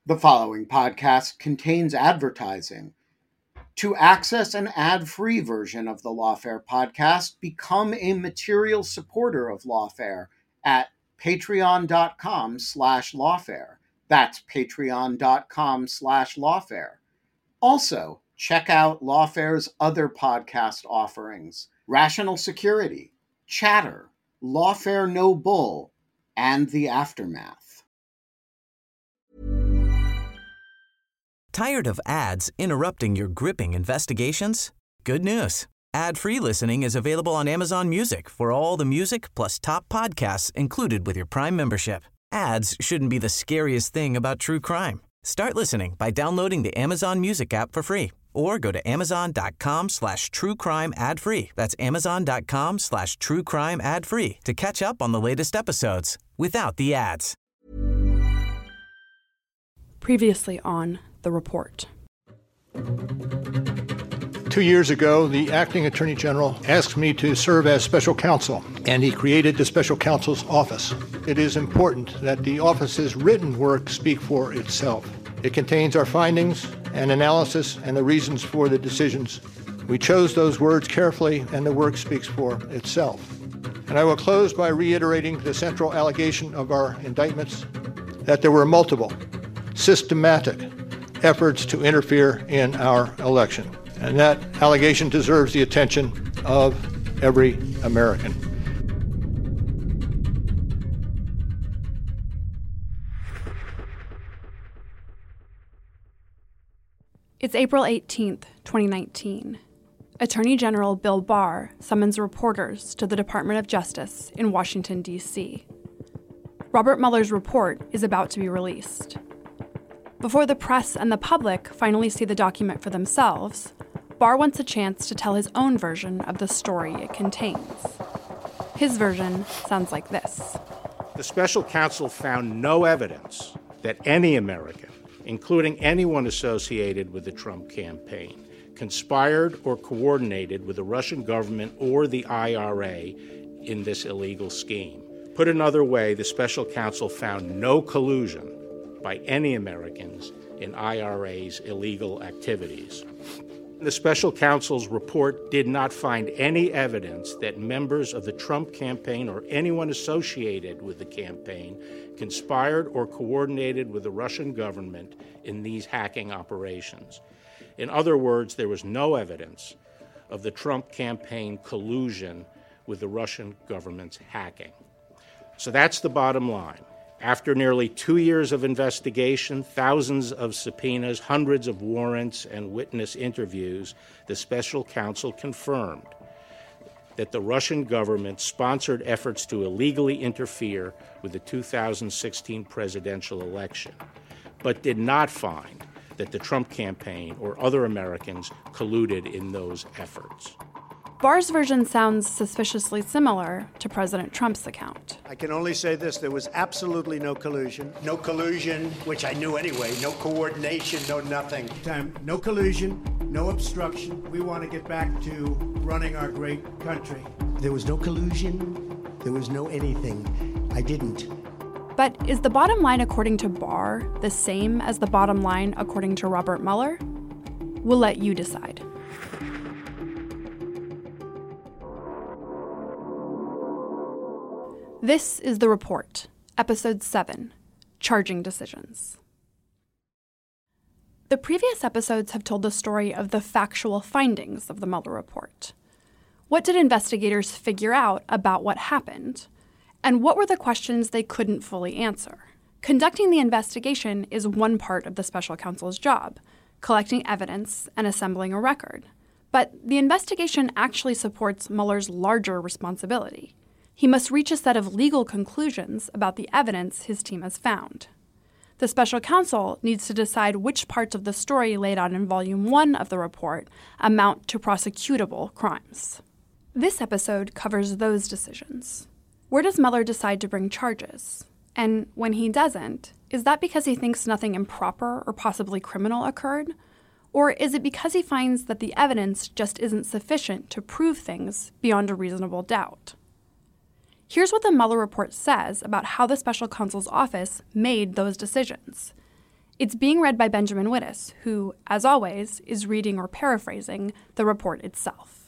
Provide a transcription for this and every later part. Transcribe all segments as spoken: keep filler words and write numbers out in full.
The following podcast contains advertising. To access an ad-free version of the Lawfare podcast, become a material supporter of Lawfare at patreon.com slash lawfare. That's patreon.com slash lawfare. Also, check out Lawfare's other podcast offerings: Rational Security, Chatter, Lawfare No Bull, and The Aftermath. Tired of ads interrupting your gripping investigations? Good news. Ad-free listening is available on Amazon Music for all the music plus top podcasts included with your Prime membership. Ads shouldn't be the scariest thing about true crime. Start listening by downloading the Amazon Music app for free or go to amazon.com slash true crime ad free. That's amazon.com slash true crime ad free to catch up on the latest episodes without the ads. Previously on The Report. Two years ago, the acting attorney general asked me to serve as special counsel, and he created the special counsel's office. It is important that the office's written work speak for itself. It contains our findings and analysis and the reasons for the decisions. We chose those words carefully, and the work speaks for itself. And I will close by reiterating the central allegation of our indictments, that there were multiple, systematic efforts to interfere in our election. And that allegation deserves the attention of every American. It's April eighteenth, twenty nineteen. Attorney General Bill Barr summons reporters to the Department of Justice in Washington, D C Robert Mueller's report is about to be released. Before the press and the public finally see the document for themselves, Barr wants a chance to tell his own version of the story it contains. His version sounds like this. The special counsel found no evidence that any American, including anyone associated with the Trump campaign, conspired or coordinated with the Russian government or the I R A in this illegal scheme. Put another way, the special counsel found no collusion by any Americans in I R A's illegal activities. The special counsel's report did not find any evidence that members of the Trump campaign or anyone associated with the campaign conspired or coordinated with the Russian government in these hacking operations. In other words, there was no evidence of the Trump campaign collusion with the Russian government's hacking. So that's the bottom line. After nearly two years of investigation, thousands of subpoenas, hundreds of warrants, and witness interviews, the special counsel confirmed that the Russian government sponsored efforts to illegally interfere with the two thousand sixteen presidential election, but did not find that the Trump campaign or other Americans colluded in those efforts. Barr's version sounds suspiciously similar to President Trump's account. I can only say this, there was absolutely no collusion. No collusion, which I knew anyway, no coordination, no nothing. Time, no collusion, no obstruction. We want to get back to running our great country. There was no collusion, there was no anything. I didn't. But is the bottom line according to Barr the same as the bottom line according to Robert Mueller? We'll let you decide. This is The Report, Episode seven, Charging Decisions. The previous episodes have told the story of the factual findings of the Mueller report. What did investigators figure out about what happened? And what were the questions they couldn't fully answer? Conducting the investigation is one part of the special counsel's job, collecting evidence and assembling a record. But the investigation actually supports Mueller's larger responsibility. He must reach a set of legal conclusions about the evidence his team has found. The special counsel needs to decide which parts of the story laid out in Volume one of the report amount to prosecutable crimes. This episode covers those decisions. Where does Mueller decide to bring charges? And when he doesn't, is that because he thinks nothing improper or possibly criminal occurred? Or is it because he finds that the evidence just isn't sufficient to prove things beyond a reasonable doubt? Here's what the Mueller report says about how the special counsel's office made those decisions. It's being read by Benjamin Wittes, who, as always, is reading or paraphrasing the report itself.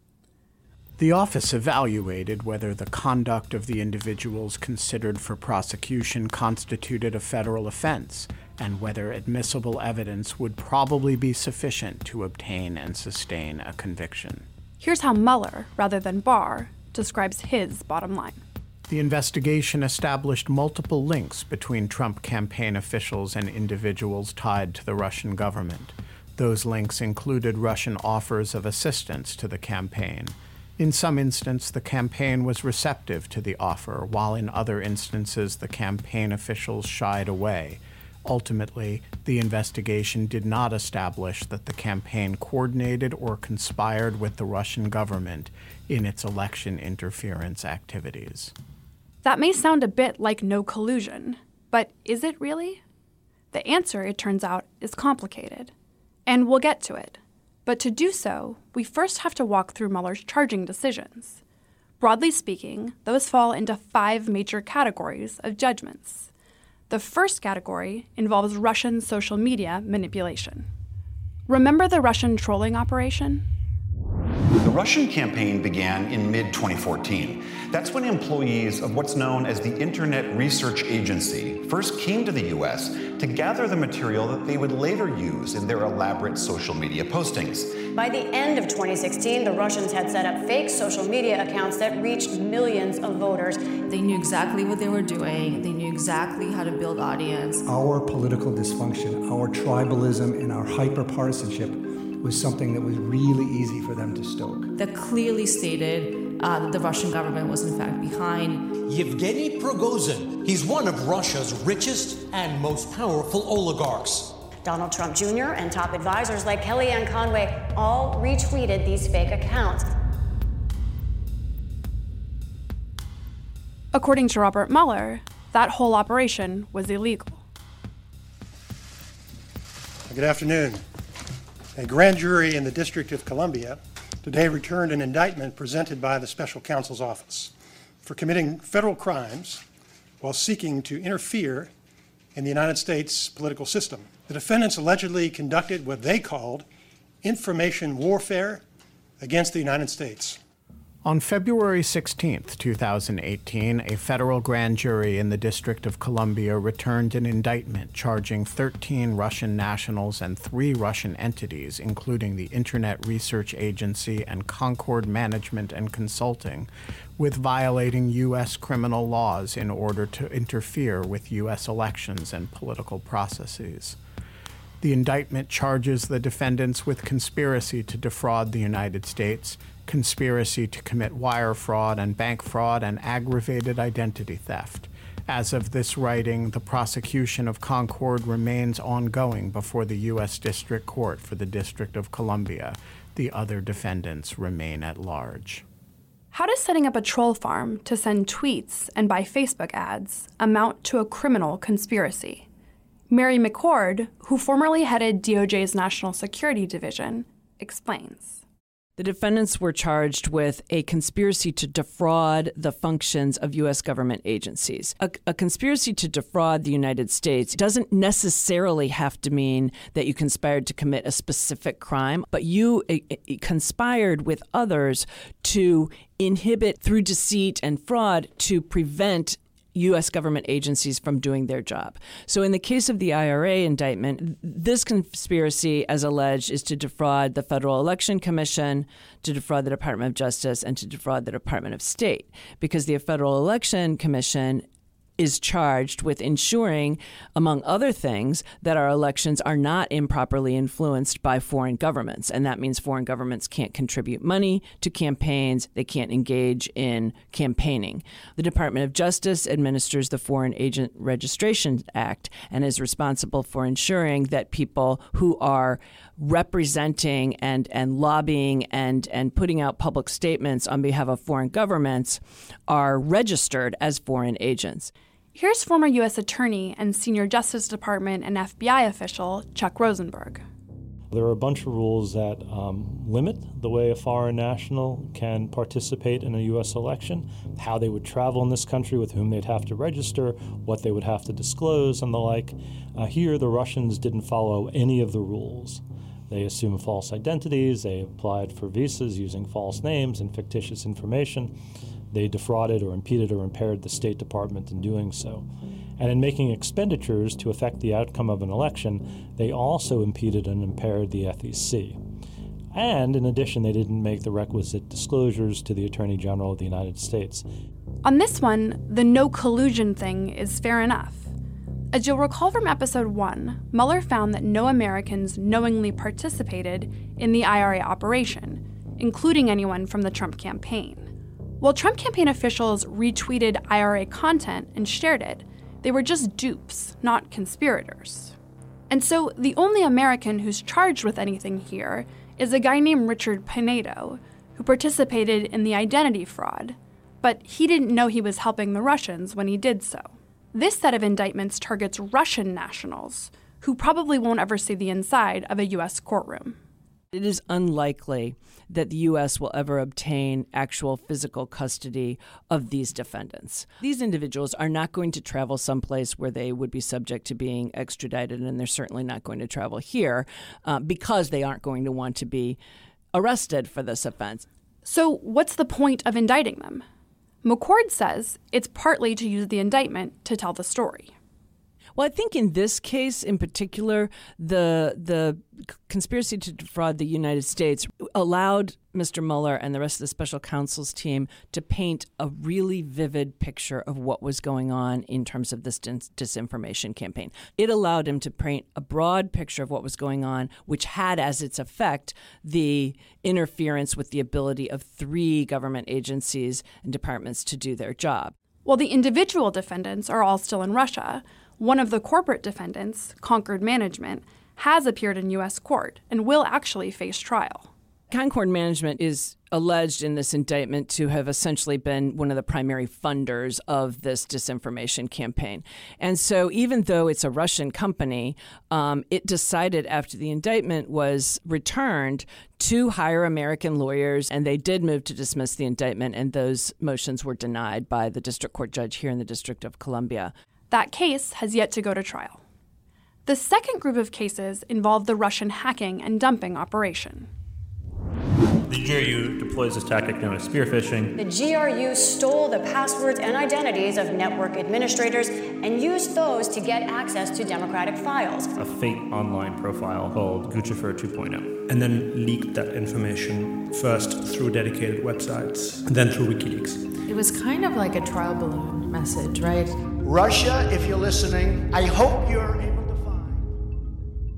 The office evaluated whether the conduct of the individuals considered for prosecution constituted a federal offense, and whether admissible evidence would probably be sufficient to obtain and sustain a conviction. Here's how Mueller, rather than Barr, describes his bottom line. The investigation established multiple links between Trump campaign officials and individuals tied to the Russian government. Those links included Russian offers of assistance to the campaign. In some instances, the campaign was receptive to the offer, while in other instances, the campaign officials shied away. Ultimately, the investigation did not establish that the campaign coordinated or conspired with the Russian government in its election interference activities. That may sound a bit like no collusion, but is it really? The answer, it turns out, is complicated. And we'll get to it. But to do so, we first have to walk through Mueller's charging decisions. Broadly speaking, those fall into five major categories of judgments. The first category involves Russian social media manipulation. Remember the Russian trolling operation? The Russian campaign began in mid twenty fourteen. That's when employees of what's known as the Internet Research Agency first came to the U S to gather the material that they would later use in their elaborate social media postings. By the end of twenty sixteen, the Russians had set up fake social media accounts that reached millions of voters. They knew exactly what they were doing. They knew exactly how to build audience. Our political dysfunction, our tribalism, and our hyper-partisanship was something that was really easy for them to stoke. That clearly stated uh, that the Russian government was in fact behind. Yevgeny Prigozhin. He's one of Russia's richest and most powerful oligarchs. Donald Trump Junior and top advisors like Kellyanne Conway all retweeted these fake accounts. According to Robert Mueller, that whole operation was illegal. Good afternoon. A grand jury in the District of Columbia today returned an indictment presented by the Special Counsel's Office for committing federal crimes while seeking to interfere in the United States political system. The defendants allegedly conducted what they called information warfare against the United States. On February sixteenth, twenty eighteen, a federal grand jury in the District of Columbia returned an indictment charging thirteen Russian nationals and three Russian entities, including the Internet Research Agency and Concord Management and Consulting, with violating U S criminal laws in order to interfere with U S elections and political processes. The indictment charges the defendants with conspiracy to defraud the United States, conspiracy to commit wire fraud and bank fraud, and aggravated identity theft. As of this writing, the prosecution of Concord remains ongoing before the U S District Court for the District of Columbia. The other defendants remain at large. How does setting up a troll farm to send tweets and buy Facebook ads amount to a criminal conspiracy? Mary McCord, who formerly headed D O J's National Security Division, explains. The defendants were charged with a conspiracy to defraud the functions of U S government agencies. A, a conspiracy to defraud the United States doesn't necessarily have to mean that you conspired to commit a specific crime, but you uh, conspired with others to inhibit, through deceit and fraud, to prevent U S government agencies from doing their job. So in the case of the I R A indictment, this conspiracy, as alleged, is to defraud the Federal Election Commission, to defraud the Department of Justice, and to defraud the Department of State, because the Federal Election Commission is charged with ensuring, among other things, that our elections are not improperly influenced by foreign governments. And that means foreign governments can't contribute money to campaigns. They can't engage in campaigning. The Department of Justice administers the Foreign Agent Registration Act and is responsible for ensuring that people who are representing and, and lobbying and, and putting out public statements on behalf of foreign governments are registered as foreign agents. Here's former U S Attorney and senior Justice Department and F B I official Chuck Rosenberg. There are a bunch of rules that um, limit the way a foreign national can participate in a U S election, how they would travel in this country, with whom they'd have to register, what they would have to disclose, and the like. Uh, here, the Russians didn't follow any of the rules. They assumed false identities, they applied for visas using false names and fictitious information. They defrauded or impeded or impaired the State Department in doing so. And in making expenditures to affect the outcome of an election, they also impeded and impaired the F E C. And in addition, they didn't make the requisite disclosures to the Attorney General of the United States. On this one, the no collusion thing is fair enough. As you'll recall from episode one, Mueller found that no Americans knowingly participated in the I R A operation, including anyone from the Trump campaign. While Trump campaign officials retweeted I R A content and shared it, they were just dupes, not conspirators. And so the only American who's charged with anything here is a guy named Richard Pinedo, who participated in the identity fraud, but he didn't know he was helping the Russians when he did so. This set of indictments targets Russian nationals, who probably won't ever see the inside of a U S courtroom. It is unlikely that the U S will ever obtain actual physical custody of these defendants. These individuals are not going to travel someplace where they would be subject to being extradited, and they're certainly not going to travel here uh, because they aren't going to want to be arrested for this offense. So what's the point of indicting them? McCord says it's partly to use the indictment to tell the story. Well, I think in this case in particular, the the conspiracy to defraud the United States allowed Mister Mueller and the rest of the special counsel's team to paint a really vivid picture of what was going on in terms of this dis- disinformation campaign. It allowed him to paint a broad picture of what was going on, which had as its effect the interference with the ability of three government agencies and departments to do their job. While the individual defendants are all still in Russia, one of the corporate defendants, Concord Management, has appeared in U S court and will actually face trial. Concord Management is alleged in this indictment to have essentially been one of the primary funders of this disinformation campaign. And so even though it's a Russian company, um, it decided after the indictment was returned to hire American lawyers, and they did move to dismiss the indictment, and those motions were denied by the district court judge here in the District of Columbia. That case has yet to go to trial. The second group of cases involve the Russian hacking and dumping operation. The G R U deploys a tactic known as spear phishing. The G R U stole the passwords and identities of network administrators and used those to get access to Democratic files. A fake online profile called Guccifer two point oh. And then leaked that information first through dedicated websites, and then through WikiLeaks. It was kind of like a trial balloon message, right? Russia, if you're listening, I hope you're able to find.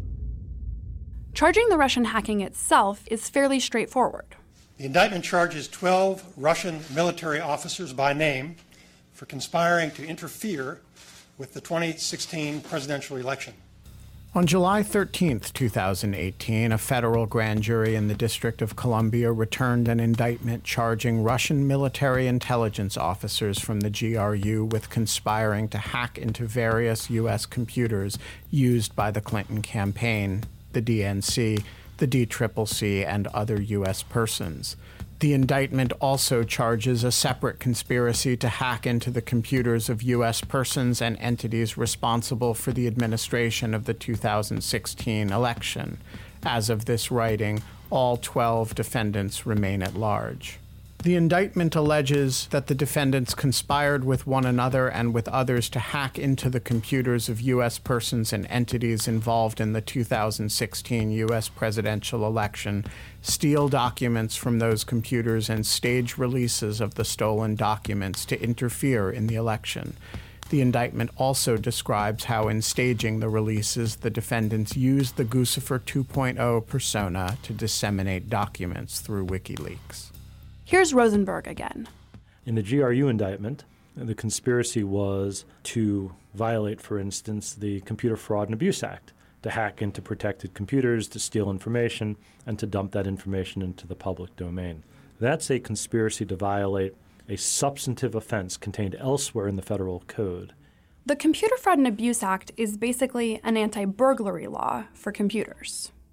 Charging the Russian hacking itself is fairly straightforward. The indictment charges twelve Russian military officers by name for conspiring to interfere with the twenty sixteen presidential election. On July thirteenth, twenty eighteen, a federal grand jury in the District of Columbia returned an indictment charging Russian military intelligence officers from the G R U with conspiring to hack into various U S computers used by the Clinton campaign, the D N C, the D C C C, and other U S persons. The indictment also charges a separate conspiracy to hack into the computers of U S persons and entities responsible for the administration of the two thousand sixteen election. As of this writing, all twelve defendants remain at large. The indictment alleges that the defendants conspired with one another and with others to hack into the computers of U S persons and entities involved in the two thousand sixteen U S presidential election, steal documents from those computers, and stage releases of the stolen documents to interfere in the election. The indictment also describes how in staging the releases, the defendants used the Guccifer two point oh persona to disseminate documents through WikiLeaks. Here's Rosenberg again. In the G R U indictment, the conspiracy was to violate, for instance, the Computer Fraud and Abuse Act, to hack into protected computers, to steal information, and to dump that information into the public domain. That's a conspiracy to violate a substantive offense contained elsewhere in the federal code. The Computer Fraud and Abuse Act is basically an anti-burglary law for computers.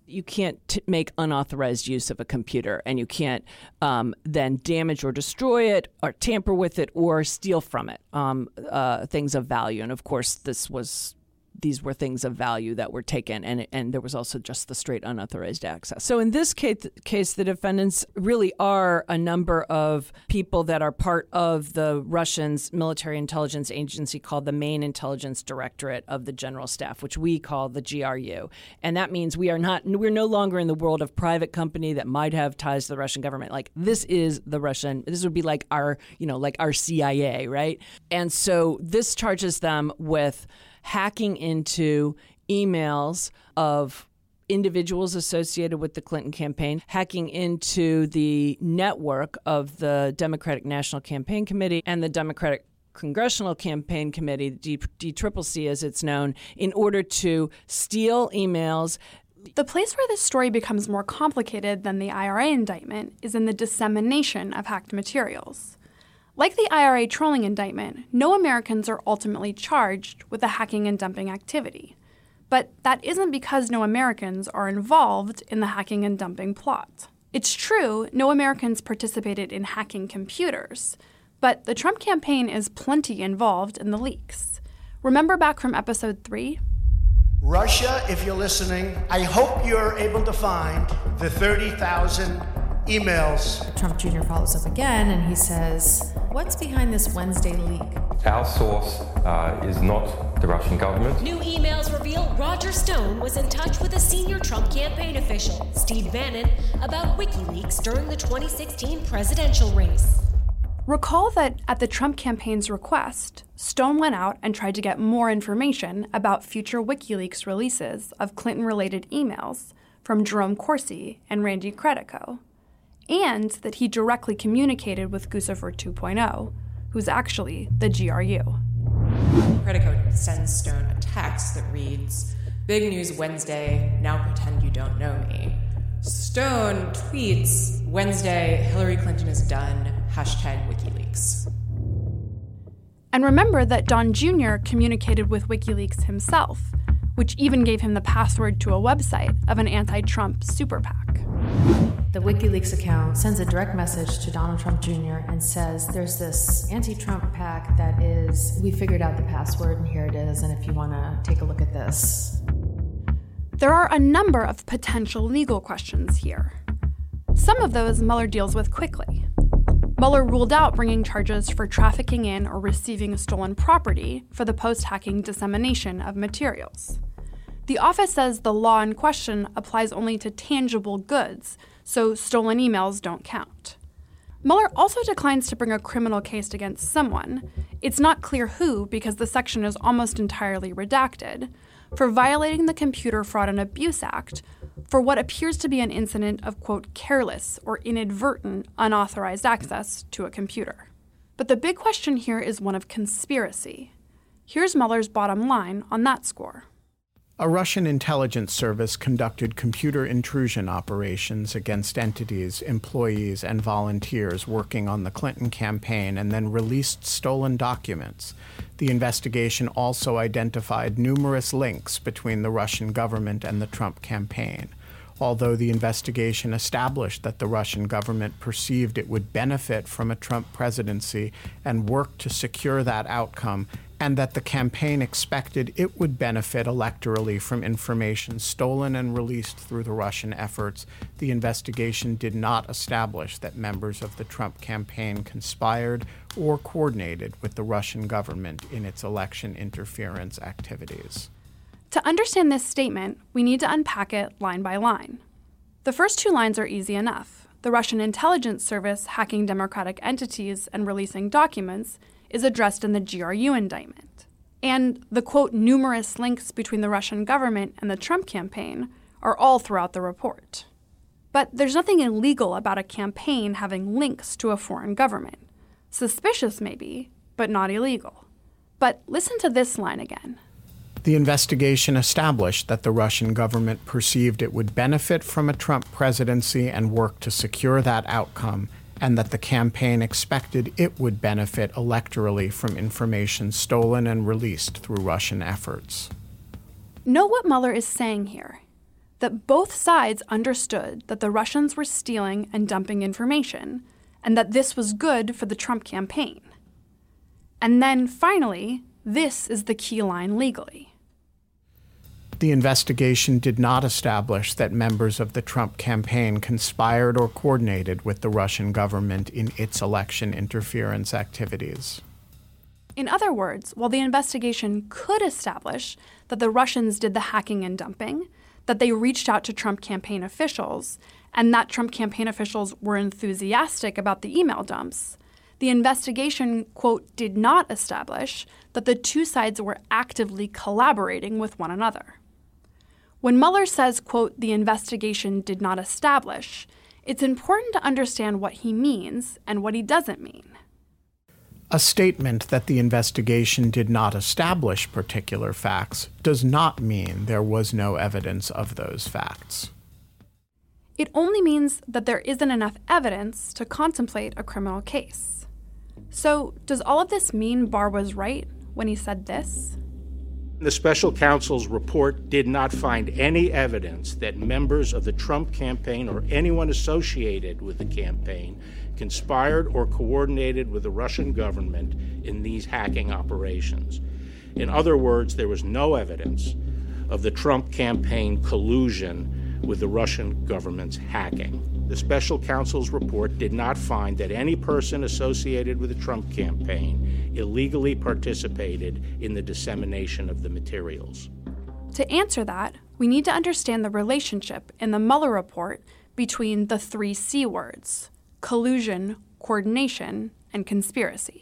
You can't t- make unauthorized use of a computer, and you can't um, then damage or destroy it or tamper with it or steal from it um, uh, things of value. And of course, this was these were things of value that were taken, and and there was also just the straight unauthorized access. So in this case, case, the defendants really are a number of people that are part of the Russians' military intelligence agency called the Main Intelligence Directorate of the General Staff, which we call the G R U. And that means we are not, we're no longer in the world of private company that might have ties to the Russian government. Like, this is the Russian, this would be like our, you know, like our C I A, right? And so this charges them with hacking into emails of individuals associated with the Clinton campaign, hacking into the network of the Democratic National Campaign Committee and the Democratic Congressional Campaign Committee, D C C C as it's known, in order to steal emails. The place where this story becomes more complicated than the I R A indictment is in the dissemination of hacked materials. Like the I R A trolling indictment, no Americans are ultimately charged with the hacking and dumping activity. But that isn't because no Americans are involved in the hacking and dumping plot. It's true, no Americans participated in hacking computers, but the Trump campaign is plenty involved in the leaks. Remember back from episode three? Russia, if you're listening, I hope you're able to find the thirty thousand emails. Trump Junior follows up again and he says, what's behind this Wednesday leak? Our source uh, is not the Russian government. New emails reveal Roger Stone was in touch with a senior Trump campaign official, Steve Bannon, about WikiLeaks during the twenty sixteen presidential race. Recall that at the Trump campaign's request, Stone went out and tried to get more information about future WikiLeaks releases of Clinton-related emails from Jerome Corsi and Randy Credico, and that he directly communicated with Guccifer two point oh, who's actually the G R U. Credico sends Stone a text that reads, "Big news Wednesday, now pretend you don't know me." Stone tweets, "Wednesday, Hillary Clinton is done, hashtag WikiLeaks." And remember that Don Junior communicated with WikiLeaks himself, which even gave him the password to a website of an anti-Trump super PAC. The WikiLeaks account sends a direct message to Donald Trump Junior and says, there's this anti-Trump PAC that is, we figured out the password and here it is, and if you want to take a look at this. There are a number of potential legal questions here. Some of those Mueller deals with quickly. Mueller ruled out bringing charges for trafficking in or receiving stolen property for the post-hacking dissemination of materials. The office says the law in question applies only to tangible goods, so stolen emails don't count. Mueller also declines to bring a criminal case against someone. It's not clear who, because the section is almost entirely redacted, for violating the Computer Fraud and Abuse Act for what appears to be an incident of, quote, careless or inadvertent unauthorized access to a computer. But the big question here is one of conspiracy. Here's Mueller's bottom line on that score. A Russian intelligence service conducted computer intrusion operations against entities, employees, and volunteers working on the Clinton campaign and then released stolen documents. The investigation also identified numerous links between the Russian government and the Trump campaign. Although the investigation established that the Russian government perceived it would benefit from a Trump presidency and worked to secure that outcome, and that the campaign expected it would benefit electorally from information stolen and released through the Russian efforts, the investigation did not establish that members of the Trump campaign conspired or coordinated with the Russian government in its election interference activities. To understand this statement, we need to unpack it line by line. The first two lines are easy enough. The Russian intelligence service hacking democratic entities and releasing documents is addressed in the G R U indictment. And the, quote, numerous links between the Russian government and the Trump campaign are all throughout the report. But there's nothing illegal about a campaign having links to a foreign government. Suspicious maybe, but not illegal. But listen to this line again. The investigation established that the Russian government perceived it would benefit from a Trump presidency and worked to secure that outcome, and that the campaign expected it would benefit electorally from information stolen and released through Russian efforts. Know what Mueller is saying here. that both sides understood that the Russians were stealing and dumping information, and that this was good for the Trump campaign. And then, finally, this is the key line legally. The investigation did not establish that members of the Trump campaign conspired or coordinated with the Russian government in its election interference activities. In other words, while the investigation could establish that the Russians did the hacking and dumping, that they reached out to Trump campaign officials, and that Trump campaign officials were enthusiastic about the email dumps, the investigation, quote, did not establish that the two sides were actively collaborating with one another. When Mueller says, quote, the investigation did not establish, it's important to understand what he means and what he doesn't mean. A statement that the investigation did not establish particular facts does not mean there was no evidence of those facts. It only means that there isn't enough evidence to contemplate a criminal case. So, does all of this mean Barr was right when he said this? The special counsel's report did not find any evidence that members of the Trump campaign or anyone associated with the campaign conspired or coordinated with the Russian government in these hacking operations. In other words, there was no evidence of the Trump campaign collusion with the Russian government's hacking. The special counsel's report did not find that any person associated with the Trump campaign illegally participated in the dissemination of the materials. To answer that, we need to understand the relationship in the Mueller report between the three C words: collusion, coordination, and conspiracy.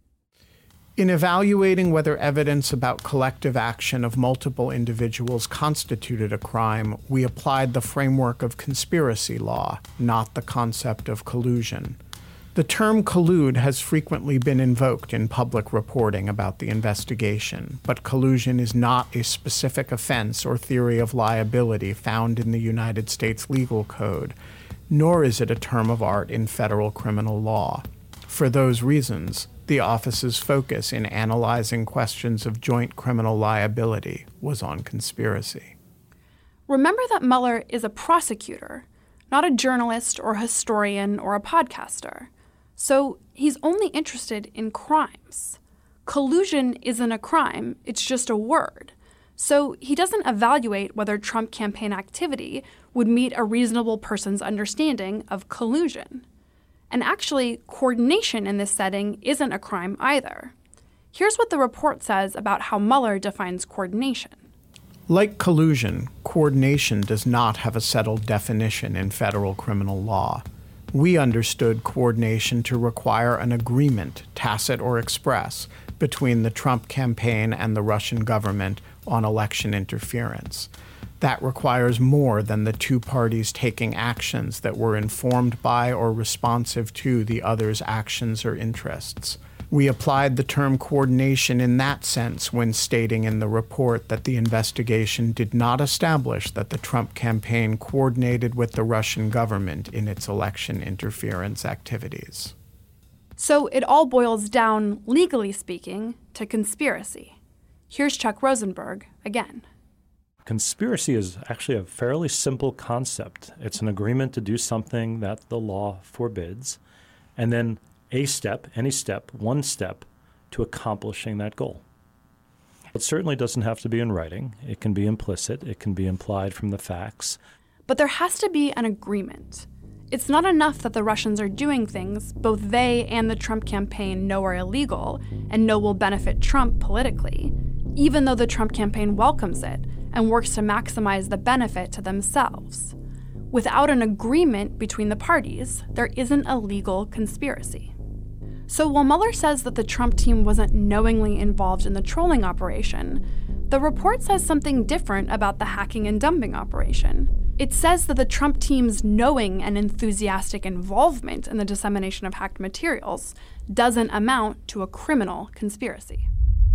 In evaluating whether evidence about collective action of multiple individuals constituted a crime, we applied the framework of conspiracy law, not the concept of collusion. The term collude has frequently been invoked in public reporting about the investigation, but collusion is not a specific offense or theory of liability found in the United States legal code, nor is it a term of art in federal criminal law. For those reasons, the office's focus in analyzing questions of joint criminal liability was on conspiracy. Remember that Mueller is a prosecutor, not a journalist or a historian or a podcaster. So he's only interested in crimes. Collusion isn't a crime, it's just a word. So he doesn't evaluate whether Trump campaign activity would meet a reasonable person's understanding of collusion. And actually, coordination in this setting isn't a crime either. Here's what the report says about how Mueller defines coordination. Like collusion, coordination does not have a settled definition in federal criminal law. We understood coordination to require an agreement, tacit or express, between the Trump campaign and the Russian government on election interference. That requires more than the two parties taking actions that were informed by or responsive to the other's actions or interests. We applied the term coordination in that sense when stating in the report that the investigation did not establish that the Trump campaign coordinated with the Russian government in its election interference activities. So it all boils down, legally speaking, to conspiracy. Here's Chuck Rosenberg again. Conspiracy is actually a fairly simple concept. It's an agreement to do something that the law forbids, and then a step, any step, one step to accomplishing that goal. It certainly doesn't have to be in writing. It can be implicit. It can be implied from the facts. But there has to be an agreement. It's not enough that the Russians are doing things both they and the Trump campaign know are illegal and know will benefit Trump politically, even though the Trump campaign welcomes it and works to maximize the benefit to themselves. Without an agreement between the parties, there isn't a legal conspiracy. So while Mueller says that the Trump team wasn't knowingly involved in the trolling operation, the report says something different about the hacking and dumping operation. It says that the Trump team's knowing and enthusiastic involvement in the dissemination of hacked materials doesn't amount to a criminal conspiracy.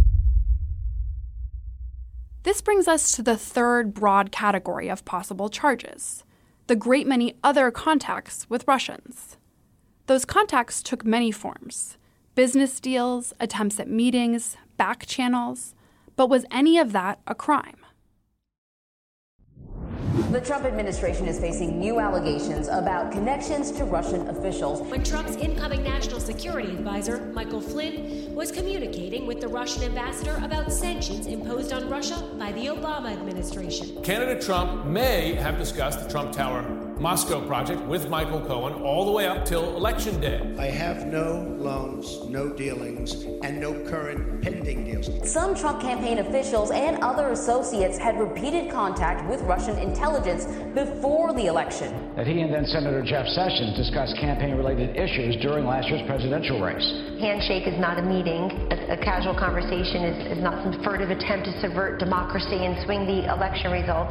This brings us to the third broad category of possible charges, the great many other contacts with Russians. Those contacts took many forms: business deals, attempts at meetings, back channels. But was any of that a crime? The Trump administration is facing new allegations about connections to Russian officials. When Trump's incoming national security advisor, Michael Flynn, was communicating with the Russian ambassador about sanctions imposed on Russia by the Obama administration. Candidate Trump may have discussed the Trump Tower Moscow project with Michael Cohen all the way up till Election Day. I have no loans, no dealings, and no current pending deals. Some Trump campaign officials and other associates had repeated contact with Russian intelligence before the election. That he and then Senator Jeff Sessions discussed campaign-related issues during last year's presidential race. Handshake is not a meeting. A, a casual conversation is, is not some furtive attempt to subvert democracy and swing the election result.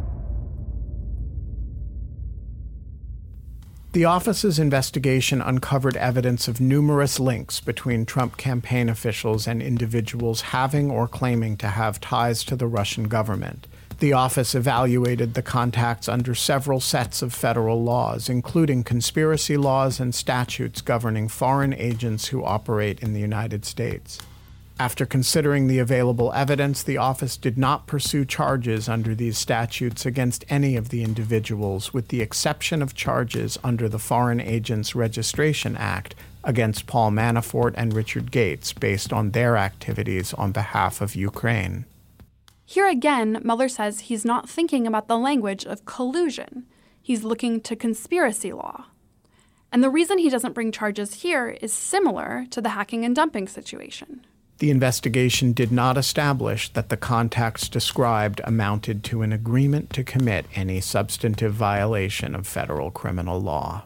The office's investigation uncovered evidence of numerous links between Trump campaign officials and individuals having or claiming to have ties to the Russian government. The office evaluated the contacts under several sets of federal laws, including conspiracy laws and statutes governing foreign agents who operate in the United States. After considering the available evidence, the office did not pursue charges under these statutes against any of the individuals, with the exception of charges under the Foreign Agents Registration Act against Paul Manafort and Richard Gates based on their activities on behalf of Ukraine. Here again, Mueller says he's not thinking about the language of collusion. He's looking to conspiracy law. And the reason he doesn't bring charges here is similar to the hacking and dumping situation. The investigation did not establish that the contacts described amounted to an agreement to commit any substantive violation of federal criminal law.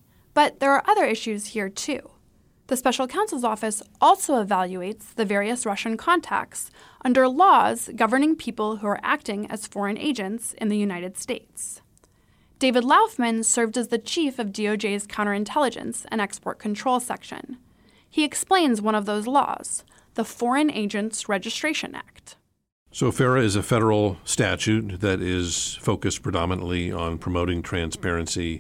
But there are other issues here, too. The special counsel's office also evaluates the various Russian contacts under laws governing people who are acting as foreign agents in the United States. David Laufman served as the chief of D O J's Counterintelligence and Export Control Section. He explains one of those laws, the Foreign Agents Registration Act. So FARA is a federal statute that is focused predominantly on promoting transparency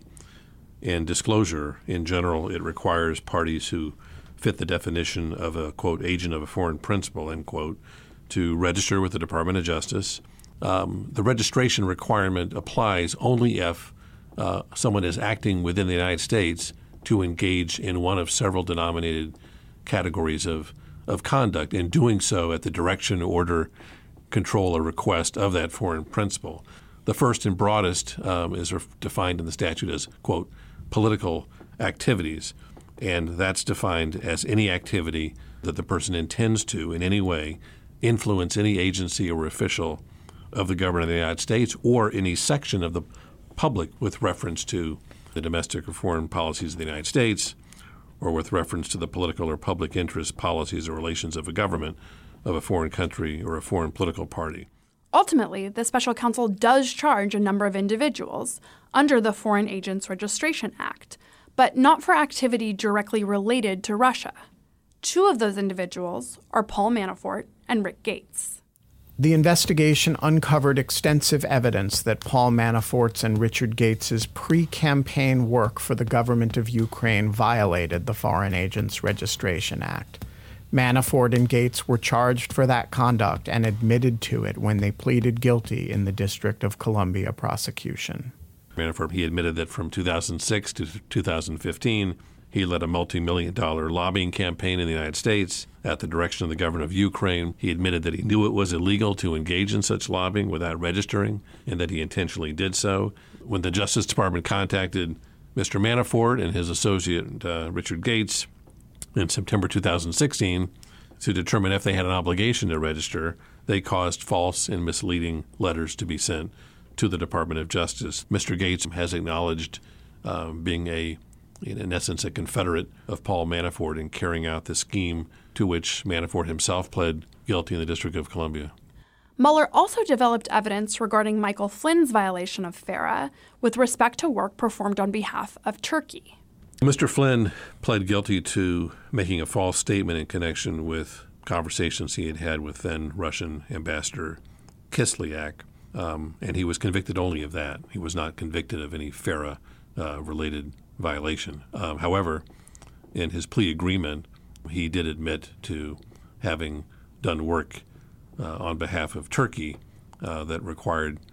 and disclosure. In general, it requires parties who fit the definition of a, quote, agent of a foreign principal, end quote, to register with the Department of Justice. Um, the registration requirement applies only if uh, someone is acting within the United States to engage in one of several denominated categories of of conduct, in doing so at the direction, order, control, or request of that foreign principal. The first and broadest um, is defined in the statute as, quote, political activities, and that's defined as any activity that the person intends to in any way influence any agency or official of the government of the United States or any section of the public with reference to the domestic or foreign policies of the United States, or with reference to the political or public interest, policies, or relations of a government of a foreign country or a foreign political party. Ultimately, the special counsel does charge a number of individuals under the Foreign Agents Registration Act, but not for activity directly related to Russia. Two of those individuals are Paul Manafort and Rick Gates. The investigation uncovered extensive evidence that Paul Manafort's and Richard Gates's pre-campaign work for the government of Ukraine violated the Foreign Agents Registration Act. Manafort and Gates were charged for that conduct and admitted to it when they pleaded guilty in the District of Columbia prosecution. Manafort, he admitted that from two thousand six to two thousand fifteen, he led a multi-million dollar lobbying campaign in the United States at the direction of the government of Ukraine. He admitted that he knew it was illegal to engage in such lobbying without registering and that he intentionally did so. When the Justice Department contacted Mister Manafort and his associate uh, Richard Gates in September two thousand sixteen to determine if they had an obligation to register, they caused false and misleading letters to be sent to the Department of Justice. Mister Gates has acknowledged uh, being a in essence, a confederate of Paul Manafort in carrying out the scheme to which Manafort himself pled guilty in the District of Columbia. Mueller also developed evidence regarding Michael Flynn's violation of FARA with respect to work performed on behalf of Turkey. Mister Flynn pled guilty to making a false statement in connection with conversations he had had with then Russian Ambassador Kislyak, um, and he was convicted only of that. He was not convicted of any FARA-related uh, violation. Um, however, in his plea agreement, he did admit to having done work uh, on behalf of Turkey uh, that required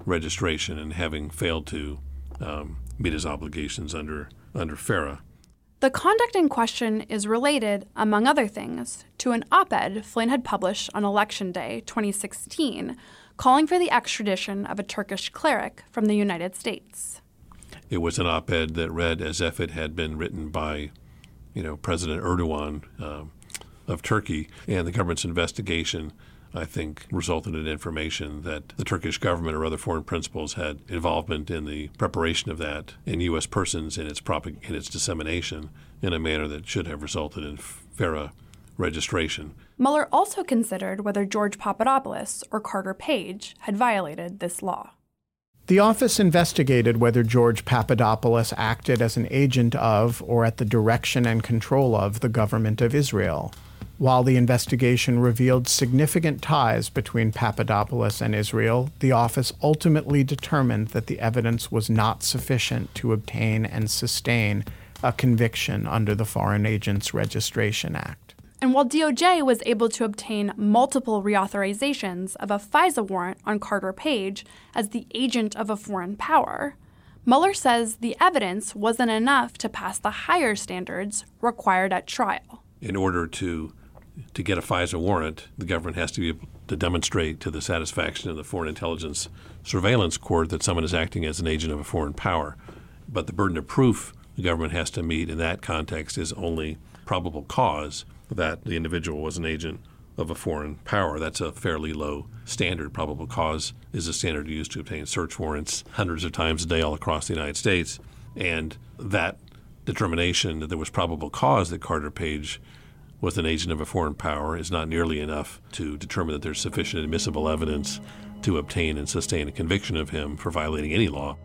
registration and having failed to um, meet his obligations under under FARA. The conduct in question is related, among other things, to an op-ed Flynn had published on Election Day twenty sixteen, calling for the extradition of a Turkish cleric from the United States. It was an op-ed that read as if it had been written by, you know, President Erdogan uh, of Turkey, and the government's investigation, I think, resulted in information that the Turkish government or other foreign principals had involvement in the preparation of that and U S persons in its propag- in its dissemination in a manner that should have resulted in FARA registration. Mueller also considered whether George Papadopoulos or Carter Page had violated this law. The office investigated whether George Papadopoulos acted as an agent of or at the direction and control of the government of Israel. While the investigation revealed significant ties between Papadopoulos and Israel, the office ultimately determined that the evidence was not sufficient to obtain and sustain a conviction under the Foreign Agents Registration Act. And while D O J was able to obtain multiple reauthorizations of a FISA warrant on Carter Page as the agent of a foreign power, Mueller says the evidence wasn't enough to pass the higher standards required at trial. In order to to get a FISA warrant, the government has to be able to demonstrate to the satisfaction of the Foreign Intelligence Surveillance Court that someone is acting as an agent of a foreign power. But the burden of proof the government has to meet in that context is only probable cause that the individual was an agent of a foreign power. That's a fairly low standard. Probable cause is a standard used to obtain search warrants hundreds of times a day all across the United States. And that determination that there was probable cause that Carter Page was an agent of a foreign power is not nearly enough to determine that there's sufficient admissible evidence to obtain and sustain a conviction of him for violating any law.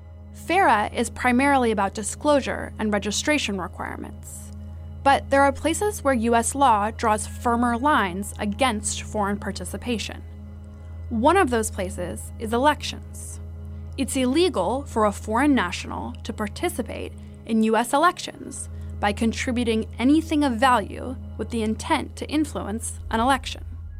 FARA is primarily about disclosure and registration requirements. But there are places where U S law draws firmer lines against foreign participation. One of those places is elections. It's illegal for a foreign national to participate in U S elections by contributing anything of value with the intent to influence an election.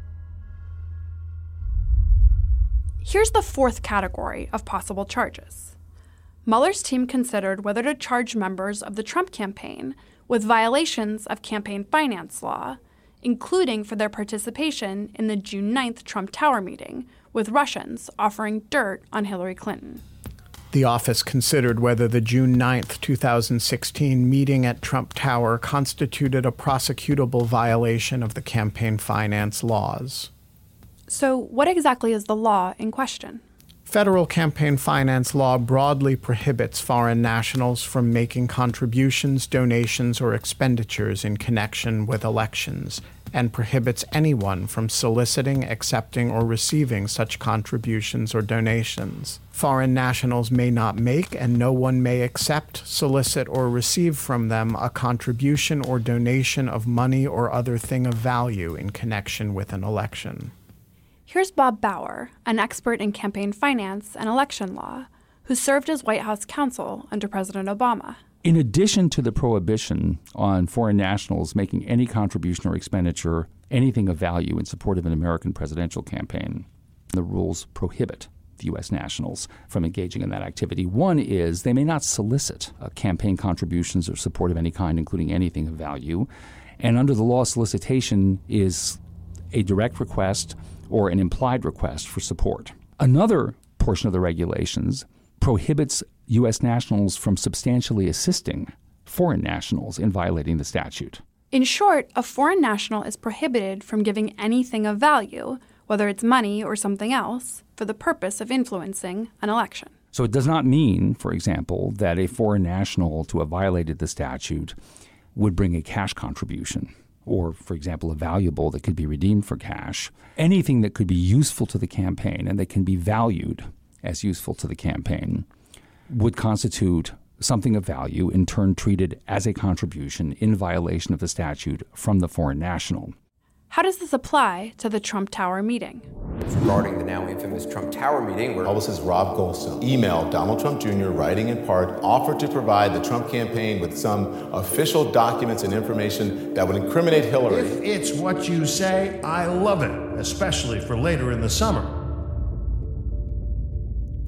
Here's the fourth category of possible charges. Mueller's team considered whether to charge members of the Trump campaign with violations of campaign finance law, including for their participation in the June ninth Trump Tower meeting with Russians offering dirt on Hillary Clinton. The office considered whether the June ninth, two thousand sixteen meeting at Trump Tower constituted a prosecutable violation of the campaign finance laws. So what exactly is the law in question? Federal campaign finance law broadly prohibits foreign nationals from making contributions, donations, or expenditures in connection with elections, and prohibits anyone from soliciting, accepting, or receiving such contributions or donations. Foreign nationals may not make, and no one may accept, solicit, or receive from them a contribution or donation of money or other thing of value in connection with an election. Here's Bob Bauer, an expert in campaign finance and election law, who served as White House counsel under President Obama. In addition to the prohibition on foreign nationals making any contribution or expenditure, anything of value in support of an American presidential campaign, the rules prohibit the U S nationals from engaging in that activity. One is they may not solicit uh, campaign contributions or support of any kind, including anything of value. And under the law, solicitation is a direct request or an implied request for support. Another portion of the regulations prohibits U S nationals from substantially assisting foreign nationals in violating the statute. In short, a foreign national is prohibited from giving anything of value, whether it's money or something else, for the purpose of influencing an election. So it does not mean, for example, that a foreign national to have violated the statute would bring a cash contribution, or, for example, a valuable that could be redeemed for cash. Anything that could be useful to the campaign and that can be valued as useful to the campaign would constitute something of value, in turn treated as a contribution in violation of the statute from the foreign national. How does this apply to the Trump Tower meeting? Regarding the now infamous Trump Tower meeting, where publicist Rob Goldstone emailed Donald Trump Junior, writing in part, offered to provide the Trump campaign with some official documents and information that would incriminate Hillary. If it's what you say, I love it, especially for later in the summer.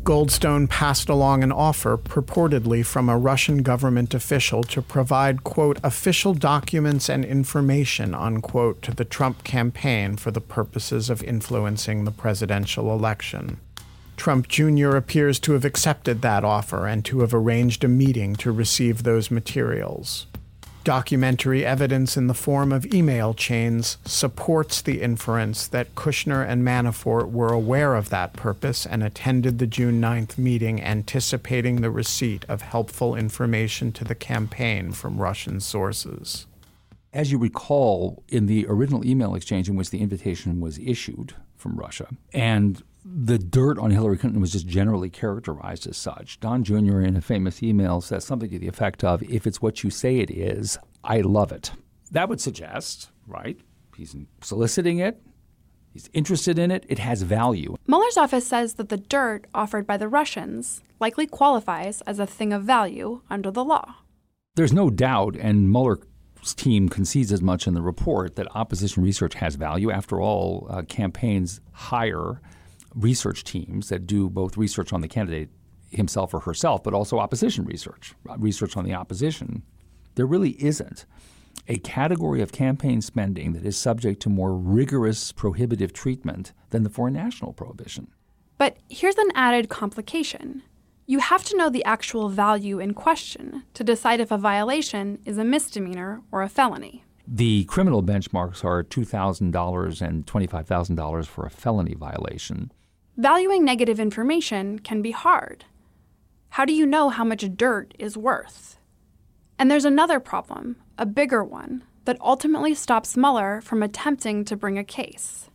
Goldstone passed along an offer purportedly from a Russian government official to provide, quote, official documents and information, unquote, to the Trump campaign for the purposes of influencing the presidential election. Trump Junior appears to have accepted that offer and to have arranged a meeting to receive those materials. Documentary evidence in the form of email chains supports the inference that Kushner and Manafort were aware of that purpose and attended the June ninth meeting anticipating the receipt of helpful information to the campaign from Russian sources. As you recall, in the original email exchange in which the invitation was issued from Russia, and the dirt on Hillary Clinton was just generally characterized as such. Don Junior in a famous email says something to the effect of, if it's what you say it is, I love it. That would suggest, right, he's soliciting it, he's interested in it, it has value. Mueller's office says that the dirt offered by the Russians likely qualifies as a thing of value under the law. There's no doubt, and Mueller's team concedes as much in the report, that opposition research has value. After all, uh, campaigns hire research teams that do both research on the candidate himself or herself, but also opposition research, research on the opposition. There really isn't a category of campaign spending that is subject to more rigorous prohibitive treatment than the foreign national prohibition. But here's an added complication. You have to know the actual value in question to decide if a violation is a misdemeanor or a felony. The criminal benchmarks are two thousand dollars and twenty-five thousand dollars for a felony violation. Valuing negative information can be hard. How do you know how much dirt is worth? And there's another problem, a bigger one, that ultimately stops Mueller from attempting to bring a case.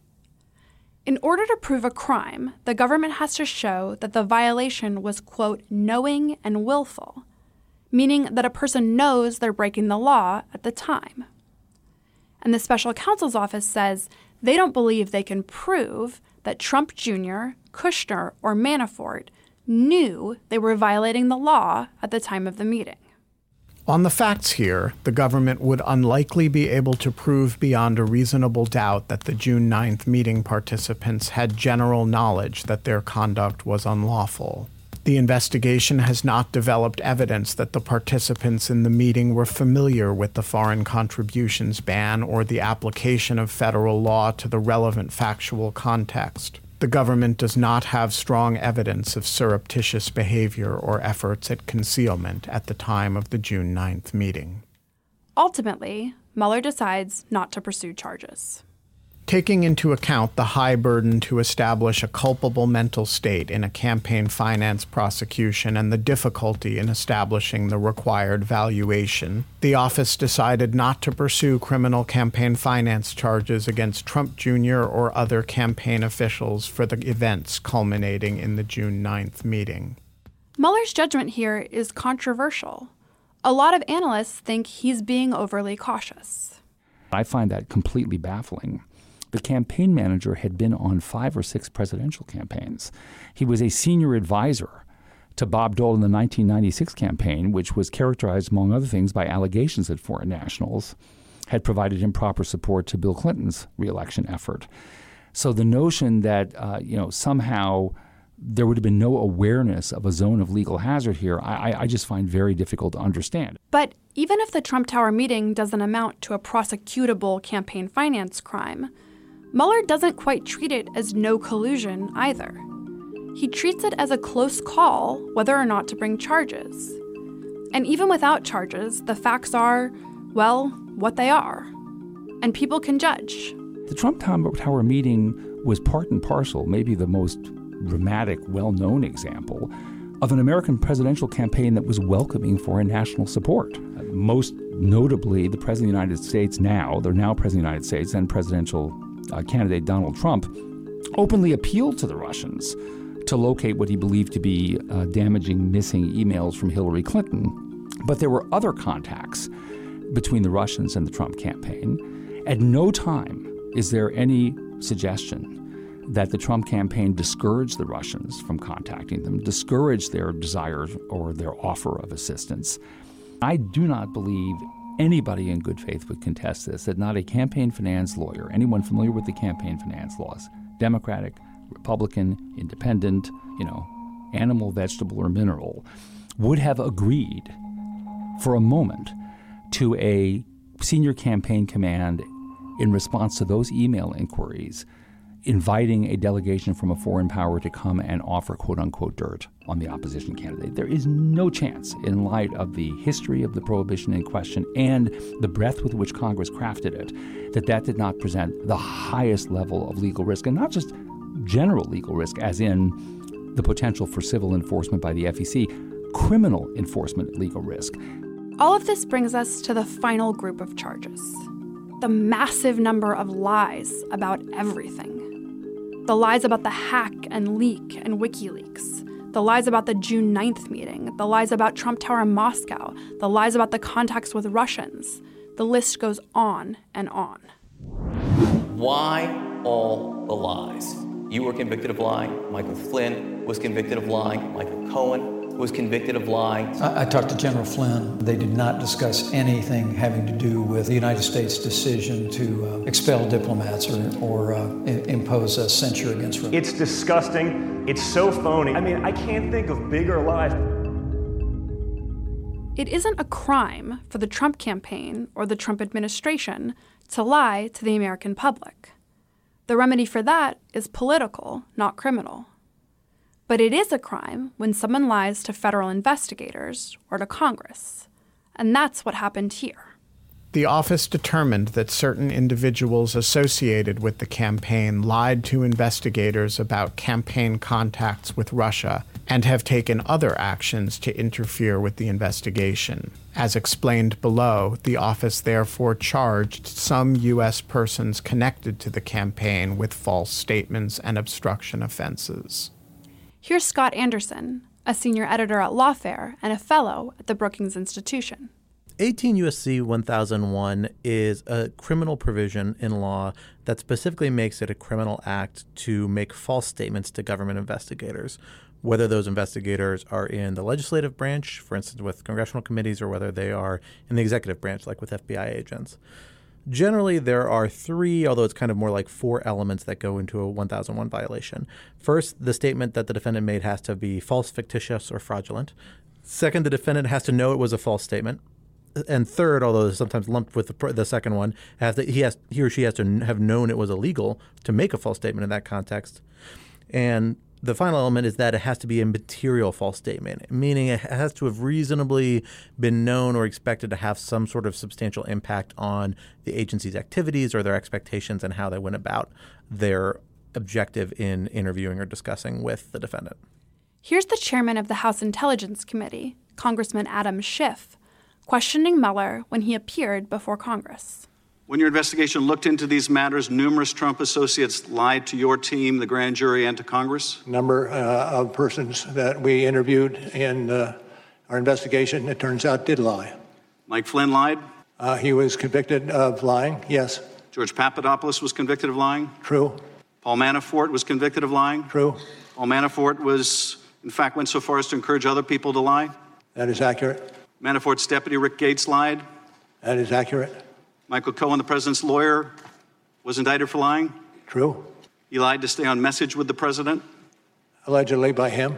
In order to prove a crime, the government has to show that the violation was, quote, knowing and willful, meaning that a person knows they're breaking the law at the time. And the special counsel's office says they don't believe they can prove that Trump Junior, Kushner, or Manafort knew they were violating the law at the time of the meeting. On the facts here, the government would unlikely be able to prove beyond a reasonable doubt that the June ninth meeting participants had general knowledge that their conduct was unlawful. The investigation has not developed evidence that the participants in the meeting were familiar with the foreign contributions ban or the application of federal law to the relevant factual context. The government does not have strong evidence of surreptitious behavior or efforts at concealment at the time of the June ninth meeting. Ultimately, Mueller decides not to pursue charges. Taking into account the high burden to establish a culpable mental state in a campaign finance prosecution and the difficulty in establishing the required valuation, the office decided not to pursue criminal campaign finance charges against Trump Junior or other campaign officials for the events culminating in the June ninth meeting. Mueller's judgment here is controversial. A lot of analysts think he's being overly cautious. I find that completely baffling. The campaign manager had been on five or six presidential campaigns. He was a senior advisor to Bob Dole in the nineteen ninety-six campaign, which was characterized, among other things, by allegations that foreign nationals had provided improper support to Bill Clinton's reelection effort. So the notion that uh, you know somehow there would have been no awareness of a zone of legal hazard here, I, I just find very difficult to understand. But even if the Trump Tower meeting doesn't amount to a prosecutable campaign finance crime, Mueller doesn't quite treat it as no collusion either. He treats it as a close call whether or not to bring charges. And even without charges, the facts are, well, what they are. And people can judge. The Trump Tower meeting was part and parcel, maybe the most dramatic, well-known example of an American presidential campaign that was welcoming foreign national support. Most notably, the President of the United States now, the now President of the United States and presidential Uh, candidate Donald Trump openly appealed to the Russians to locate what he believed to be uh, damaging missing emails from Hillary Clinton. But there were other contacts between the Russians and the Trump campaign. At no time is there any suggestion that the Trump campaign discouraged the Russians from contacting them, discouraged their desire or their offer of assistance. I do not believe anybody in good faith would contest this, that not a campaign finance lawyer, anyone familiar with the campaign finance laws, Democratic, Republican, Independent, you know, animal, vegetable, or mineral, would have agreed for a moment to a senior campaign command in response to those email inquiries, inviting a delegation from a foreign power to come and offer quote-unquote dirt on the opposition candidate. There is no chance, in light of the history of the prohibition in question and the breadth with which Congress crafted it, that that did not present the highest level of legal risk, and not just general legal risk, as in the potential for civil enforcement by the F E C, criminal enforcement legal risk. All of this brings us to the final group of charges: the massive number of lies about everything. The lies about the hack and leak and WikiLeaks, the lies about the June ninth meeting, the lies about Trump Tower in Moscow, the lies about the contacts with Russians. The list goes on and on. Why all the lies? You were convicted of lying. Michael Flynn was convicted of lying. Michael Cohen was convicted of lying. I, I talked to General Flynn. They did not discuss anything having to do with the United States' decision to uh, expel diplomats or, or uh, I- impose a censure against them. It's disgusting. It's so phony. I mean, I can't think of bigger lies. It isn't a crime for the Trump campaign or the Trump administration to lie to the American public. The remedy for that is political, not criminal. But it is a crime when someone lies to federal investigators or to Congress. And that's what happened here. The office determined that certain individuals associated with the campaign lied to investigators about campaign contacts with Russia and have taken other actions to interfere with the investigation. As explained below, the office therefore charged some U S persons connected to the campaign with false statements and obstruction offenses. Here's Scott Anderson, a senior editor at Lawfare and a fellow at the Brookings Institution. eighteen U S C one thousand one is a criminal provision in law that specifically makes it a criminal act to make false statements to government investigators, whether those investigators are in the legislative branch, for instance, with congressional committees, or whether they are in the executive branch, like with F B I agents. Generally, there are three, although it's kind of more like four elements that go into a one thousand one violation. First, the statement that the defendant made has to be false, fictitious, or fraudulent. Second, the defendant has to know it was a false statement. And third, although sometimes lumped with the, the second one, has to, he has he or she has to have known it was illegal to make a false statement in that context. And the final element is that it has to be a material false statement, meaning it has to have reasonably been known or expected to have some sort of substantial impact on the agency's activities or their expectations and how they went about their objective in interviewing or discussing with the defendant. Here's the chairman of the House Intelligence Committee, Congressman Adam Schiff, questioning Mueller when he appeared before Congress. When your investigation looked into these matters, numerous Trump associates lied to your team, the grand jury, and to Congress? Number uh, of persons that we interviewed in uh, our investigation, it turns out, did lie. Mike Flynn lied? Uh, he was convicted of lying, yes. George Papadopoulos was convicted of lying? True. Paul Manafort was convicted of lying? True. Paul Manafort was, in fact, went so far as to encourage other people to lie? That is accurate. Manafort's deputy, Rick Gates, lied? That is accurate. Michael Cohen, the president's lawyer, was indicted for lying? True. He lied to stay on message with the president? Allegedly by him.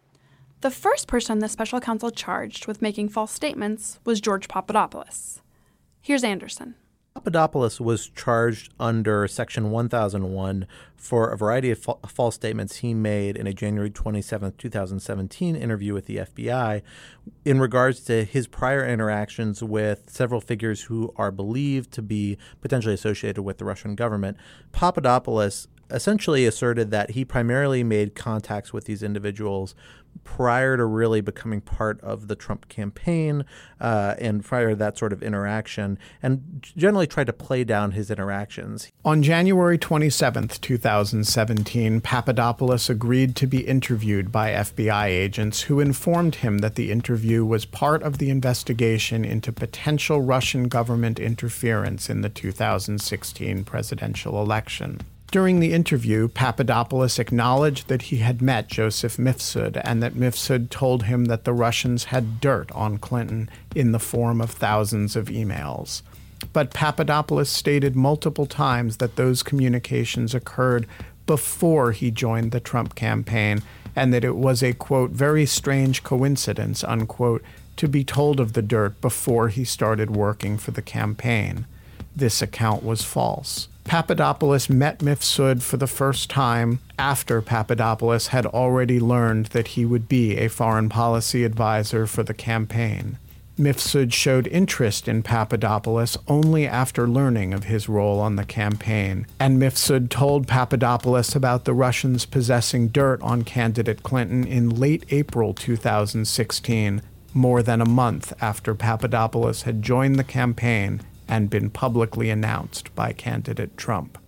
The first person the special counsel charged with making false statements was George Papadopoulos. Here's Anderson. Papadopoulos was charged under Section one thousand one for a variety of fa- false statements he made in a January twenty-seventh, twenty seventeen interview with the F B I in regards to his prior interactions with several figures who are believed to be potentially associated with the Russian government. Papadopoulos essentially asserted that he primarily made contacts with these individuals prior to really becoming part of the Trump campaign uh, and prior to that sort of interaction, and generally tried to play down his interactions. On January twenty-seventh, twenty seventeen, Papadopoulos agreed to be interviewed by F B I agents who informed him that the interview was part of the investigation into potential Russian government interference in the two thousand sixteen presidential election. During the interview, Papadopoulos acknowledged that he had met Joseph Mifsud and that Mifsud told him that the Russians had dirt on Clinton in the form of thousands of emails. But Papadopoulos stated multiple times that those communications occurred before he joined the Trump campaign and that it was a, quote, very strange coincidence, unquote, to be told of the dirt before he started working for the campaign. This account was false. Papadopoulos met Mifsud for the first time after Papadopoulos had already learned that he would be a foreign policy advisor for the campaign. Mifsud showed interest in Papadopoulos only after learning of his role on the campaign, and Mifsud told Papadopoulos about the Russians possessing dirt on candidate Clinton in late April two thousand sixteen, more than a month after Papadopoulos had joined the campaign and been publicly announced by candidate Trump.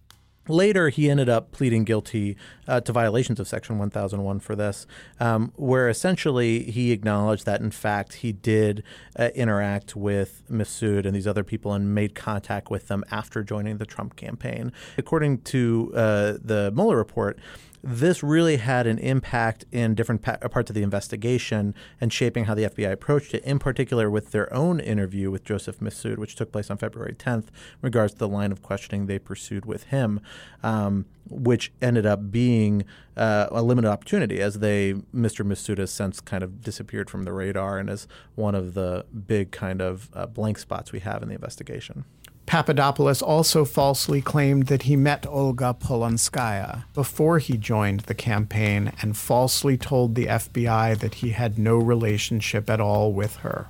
Later, he ended up pleading guilty uh, to violations of Section one thousand one for this, um, where essentially he acknowledged that, in fact, he did uh, interact with Mifsud and these other people and made contact with them after joining the Trump campaign. According to uh, the Mueller report, this really had an impact in different pa- parts of the investigation and shaping how the F B I approached it, in particular with their own interview with Joseph Mifsud, which took place on February tenth, in regards to the line of questioning they pursued with him, um, which ended up being uh, a limited opportunity, as they Mister Mifsud has since kind of disappeared from the radar and is one of the big kind of uh, blank spots we have in the investigation. Papadopoulos also falsely claimed that he met Olga Polonskaya before he joined the campaign and falsely told the F B I that he had no relationship at all with her.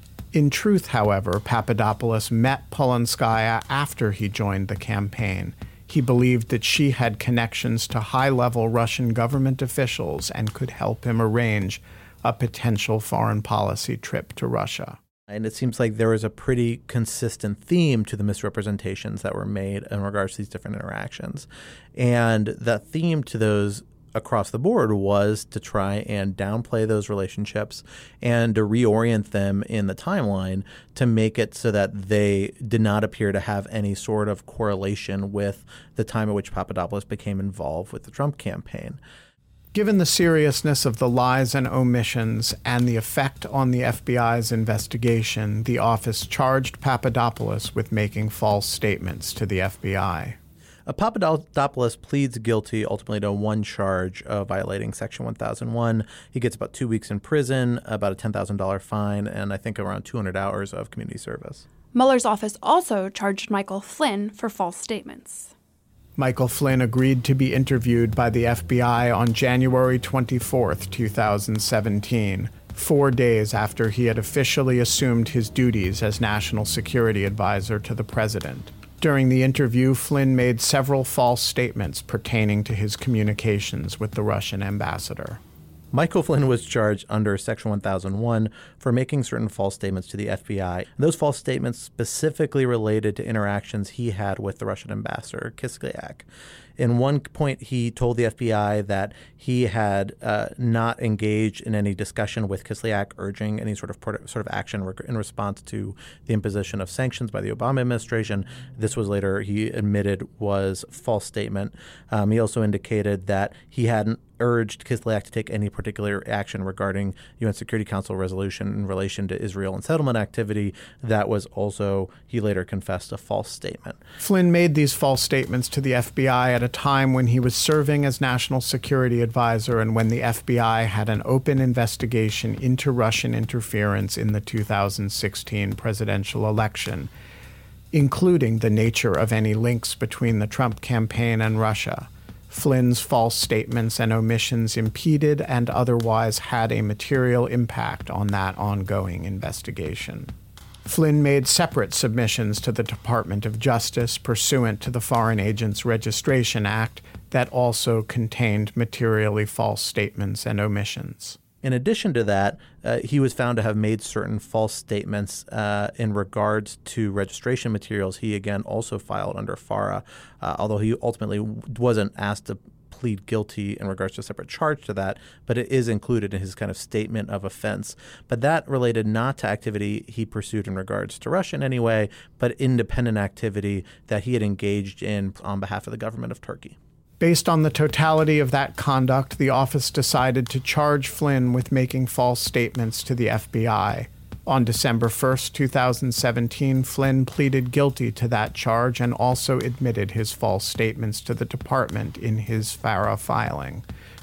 In truth, however, Papadopoulos met Polonskaya after he joined the campaign. He believed that she had connections to high-level Russian government officials and could help him arrange a potential foreign policy trip to Russia. And it seems like there was a pretty consistent theme to the misrepresentations that were made in regards to these different interactions. And the theme to those across the board was to try and downplay those relationships and to reorient them in the timeline to make it so that they did not appear to have any sort of correlation with the time at which Papadopoulos became involved with the Trump campaign. Given the seriousness of the lies and omissions and the effect on the F B I's investigation, the office charged Papadopoulos with making false statements to the F B I. Uh, Papadopoulos pleads guilty ultimately to one charge of violating Section one thousand one. He gets about two weeks in prison, about a ten thousand dollars fine, and I think around two hundred hours of community service. Mueller's office also charged Michael Flynn for false statements. Michael Flynn agreed to be interviewed by the F B I on January twenty-fourth, two thousand seventeen, four days after he had officially assumed his duties as National Security Advisor to the President. During the interview, Flynn made several false statements pertaining to his communications with the Russian ambassador. Michael Flynn was charged under Section one thousand one for making certain false statements to the F B I. And those false statements specifically related to interactions he had with the Russian ambassador, Kislyak. In one point, he told the F B I that he had uh, not engaged in any discussion with Kislyak, urging any sort of sort of action in response to the imposition of sanctions by the Obama administration. This was later, he admitted, was a false statement. Um, he also indicated that he hadn't urged Kislyak to take any particular action regarding U N Security Council resolution in relation to Israel and settlement activity. That was also, he later confessed, a false statement. Flynn made these false statements to the F B I at a time when he was serving as National Security Advisor and when the F B I had an open investigation into Russian interference in the two thousand sixteen presidential election, including the nature of any links between the Trump campaign and Russia. Flynn's false statements and omissions impeded and otherwise had a material impact on that ongoing investigation. Flynn made separate submissions to the Department of Justice pursuant to the Foreign Agents Registration Act that also contained materially false statements and omissions. In addition to that, uh, he was found to have made certain false statements uh, in regards to registration materials he, again, also filed under FARA, uh, although he ultimately wasn't asked to plead guilty in regards to a separate charge to that, but it is included in his kind of statement of offense. But that related not to activity he pursued in regards to Russia in any way, but independent activity that he had engaged in on behalf of the government of Turkey. Based on the totality of that conduct, the office decided to charge Flynn with making false statements to the F B I. On December first, two thousand seventeen, Flynn pleaded guilty to that charge and also admitted his false statements to the department in his FARA filing.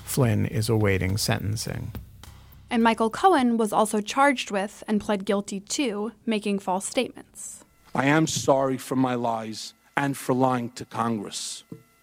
Flynn is awaiting sentencing. And Michael Cohen was also charged with and pled guilty to making false statements. I am sorry for my lies and for lying to Congress.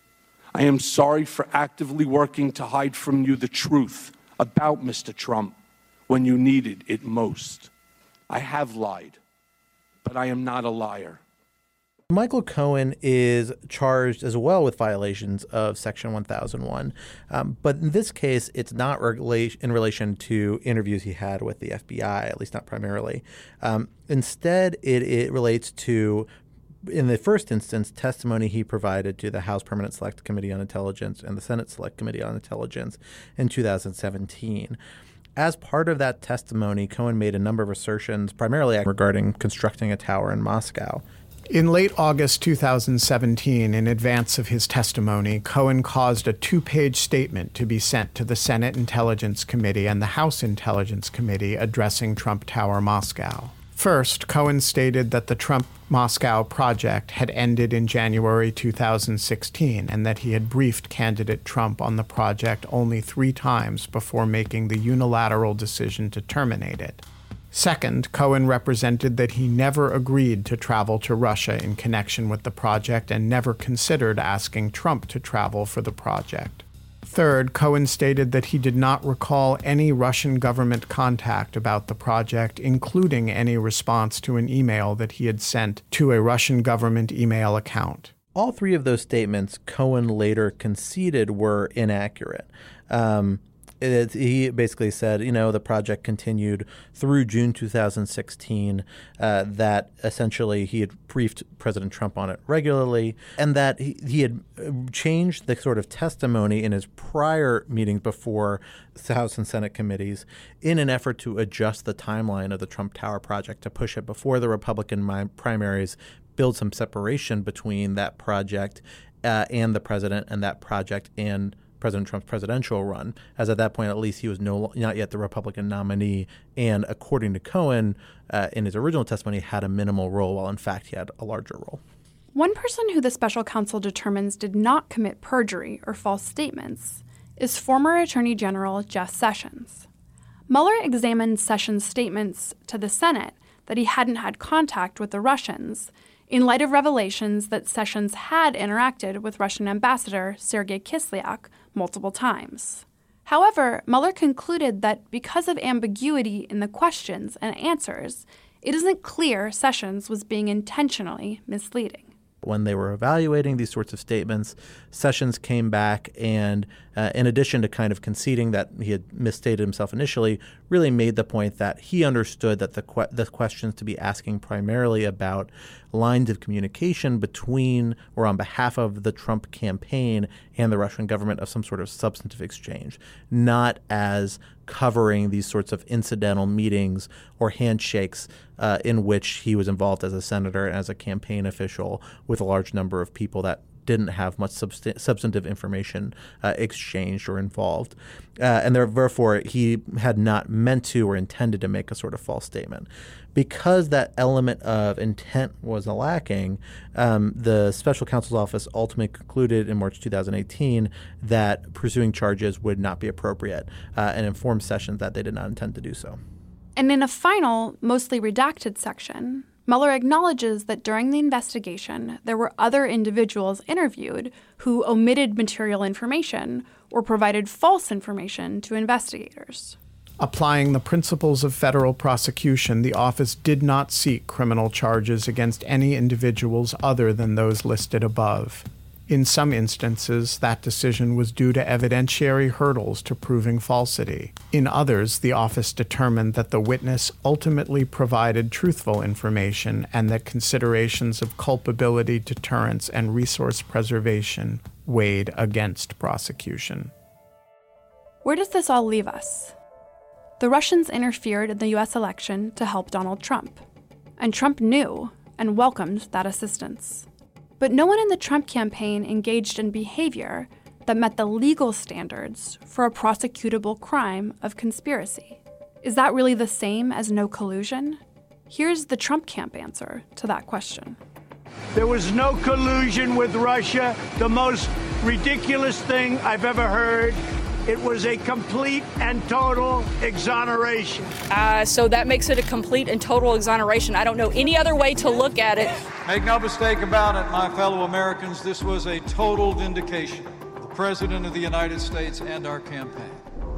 I am sorry for actively working to hide from you the truth about Mister Trump when you needed it most. I have lied, but I am not a liar. Michael Cohen is charged as well with violations of Section one thousand one. Um, but in this case, it's not rela- in relation to interviews he had with the F B I, at least not primarily. Um, instead, it, it relates to, in the first instance, testimony he provided to the House Permanent Select Committee on Intelligence and the Senate Select Committee on Intelligence in two thousand seventeen. As part of that testimony, Cohen made a number of assertions, primarily regarding constructing a tower in Moscow. In late August two thousand seventeen, in advance of his testimony, Cohen caused a two-page statement to be sent to the Senate Intelligence Committee and the House Intelligence Committee addressing Trump Tower Moscow. First, Cohen stated that the Trump Moscow project had ended in January two thousand sixteen and that he had briefed candidate Trump on the project only three times before making the unilateral decision to terminate it. Second, Cohen represented that he never agreed to travel to Russia in connection with the project and never considered asking Trump to travel for the project. Third, Cohen stated that he did not recall any Russian government contact about the project, including any response to an email that he had sent to a Russian government email account. All three of those statements Cohen later conceded were inaccurate. Um, It, he basically said, you know, the project continued through June two thousand sixteen, uh, that essentially he had briefed President Trump on it regularly, and that he, he had changed the sort of testimony in his prior meetings before the House and Senate committees in an effort to adjust the timeline of the Trump Tower project to push it before the Republican mi- primaries, build some separation between that project uh, and the president and that project and President Trump's presidential run, as at that point, at least, he was no not yet the Republican nominee, and according to Cohen, uh, in his original testimony, had a minimal role, while in fact he had a larger role. One person who the special counsel determines did not commit perjury or false statements is former Attorney General Jeff Sessions. Mueller examined Sessions' statements to the Senate that he hadn't had contact with the Russians in light of revelations that Sessions had interacted with Russian Ambassador Sergei Kislyak multiple times. However, Mueller concluded that because of ambiguity in the questions and answers, it isn't clear Sessions was being intentionally misleading. When they were evaluating these sorts of statements, Sessions came back and, uh, in addition to kind of conceding that he had misstated himself initially, really made the point that he understood that the que- the questions to be asking primarily about lines of communication between or on behalf of the Trump campaign and the Russian government of some sort of substantive exchange, not as covering these sorts of incidental meetings or handshakes uh, in which he was involved as a senator and as a campaign official with a large number of people that didn't have much subst- substantive information uh, exchanged or involved. Uh, and therefore, he had not meant to or intended to make a sort of false statement. Because that element of intent was lacking, um, the special counsel's office ultimately concluded in March two thousand eighteen that pursuing charges would not be appropriate uh, and informed Sessions that they did not intend to do so. And in a final, mostly redacted section, Mueller acknowledges that during the investigation, there were other individuals interviewed who omitted material information or provided false information to investigators. Applying the principles of federal prosecution, the office did not seek criminal charges against any individuals other than those listed above. In some instances, that decision was due to evidentiary hurdles to proving falsity. In others, the office determined that the witness ultimately provided truthful information and that considerations of culpability, deterrence, and resource preservation weighed against prosecution. Where does this all leave us? The Russians interfered in the U S election to help Donald Trump, and Trump knew and welcomed that assistance. But no one in the Trump campaign engaged in behavior that met the legal standards for a prosecutable crime of conspiracy. Is that really the same as no collusion? Here's the Trump camp answer to that question. There was no collusion with Russia. The most ridiculous thing I've ever heard. It was a complete and total exoneration. Uh, so that makes it a complete and total exoneration. I don't know any other way to look at it. Make no mistake about it, my fellow Americans, this was a total vindication of the President of the United States and our campaign.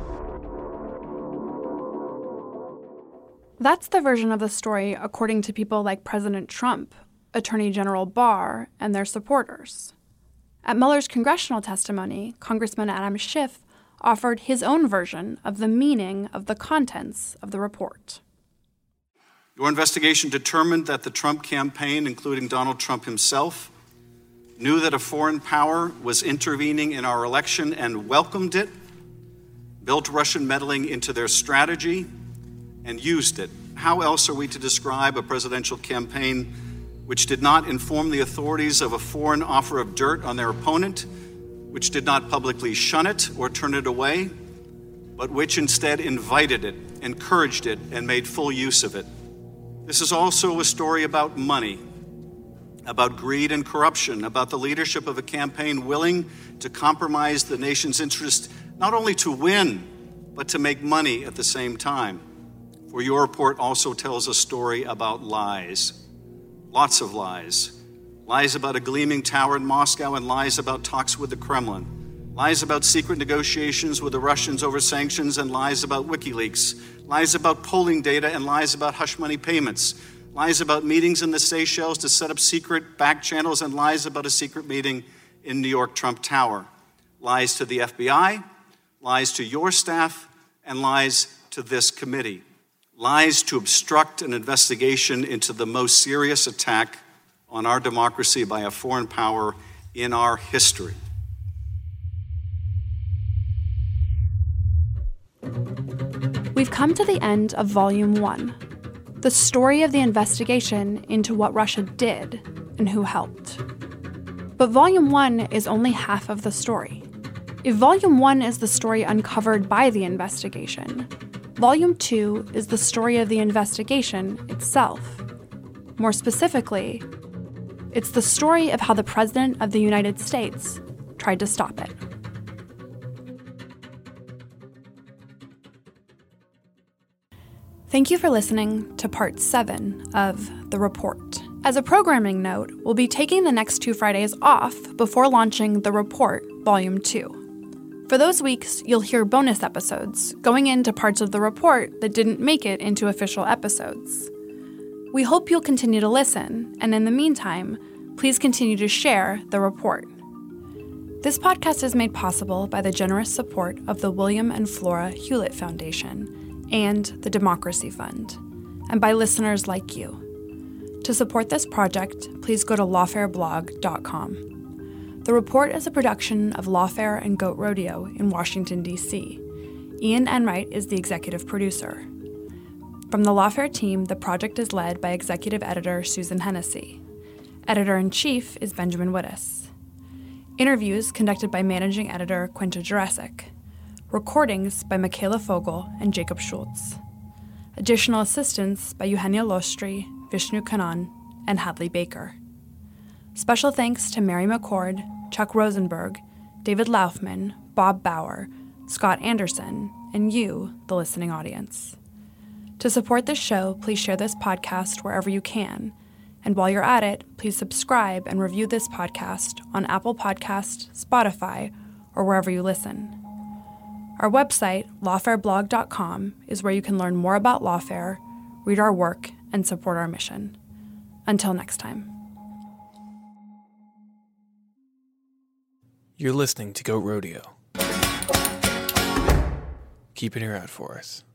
That's the version of the story according to people like President Trump, Attorney General Barr, and their supporters. At Mueller's congressional testimony, Congressman Adam Schiff offered his own version of the meaning of the contents of the report. Your investigation determined that the Trump campaign, including Donald Trump himself, knew that a foreign power was intervening in our election and welcomed it, built Russian meddling into their strategy, and used it. How else are we to describe a presidential campaign which did not inform the authorities of a foreign offer of dirt on their opponent, which did not publicly shun it or turn it away, but which instead invited it, encouraged it, and made full use of it? This is also a story about money, about greed and corruption, about the leadership of a campaign willing to compromise the nation's interest, not only to win, but to make money at the same time. For your report also tells a story about lies, lots of lies. Lies about a gleaming tower in Moscow and lies about talks with the Kremlin. Lies about secret negotiations with the Russians over sanctions and lies about WikiLeaks. Lies about polling data and lies about hush money payments. Lies about meetings in the Seychelles to set up secret back channels and lies about a secret meeting in New York Trump Tower. Lies to the F B I, lies to your staff, and lies to this committee. Lies to obstruct an investigation into the most serious attack on our democracy by a foreign power in our history. We've come to the end of Volume one, the story of the investigation into what Russia did and who helped. But Volume one is only half of the story. If Volume one is the story uncovered by the investigation, Volume two is the story of the investigation itself. More specifically, it's the story of how the President of the United States tried to stop it. Thank you for listening to Part seven of The Report. As a programming note, we'll be taking the next two Fridays off before launching The Report Volume two. For those weeks, you'll hear bonus episodes going into parts of the report that didn't make it into official episodes. We hope you'll continue to listen, and in the meantime, please continue to share the report. This podcast is made possible by the generous support of the William and Flora Hewlett Foundation and the Democracy Fund, and by listeners like you. To support this project, please go to lawfare blog dot com. The Report is a production of Lawfare and Goat Rodeo in Washington, D C. Ian Enright is the executive producer. From the Lawfare team, the project is led by executive editor Susan Hennessy. Editor-in-chief is Benjamin Wittes. Interviews conducted by managing editor Quinta Jurecic. Recordings by Michaela Fogel and Jacob Schultz. Additional assistance by Eugenia Lostri, Vishnu Kannan, and Hadley Baker. Special thanks to Mary McCord, Chuck Rosenberg, David Laufman, Bob Bauer, Scott Anderson, and you, the listening audience. To support this show, please share this podcast wherever you can. And while you're at it, please subscribe and review this podcast on Apple Podcasts, Spotify, or wherever you listen. Our website, lawfare blog dot com, is where you can learn more about Lawfare, read our work, and support our mission. Until next time. You're listening to Goat Rodeo. Keep an ear out for us.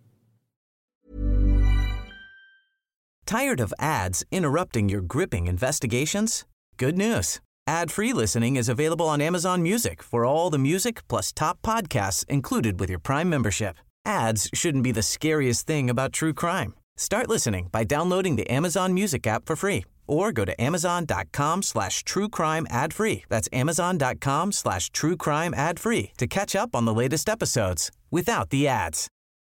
Tired of ads interrupting your gripping investigations? Good news. Ad-free listening is available on Amazon Music for all the music plus top podcasts included with your Prime membership. Ads shouldn't be the scariest thing about true crime. Start listening by downloading the Amazon Music app for free or go to amazon.com slash true crime ad free. That's amazon.com slash true crime ad free to catch up on the latest episodes without the ads.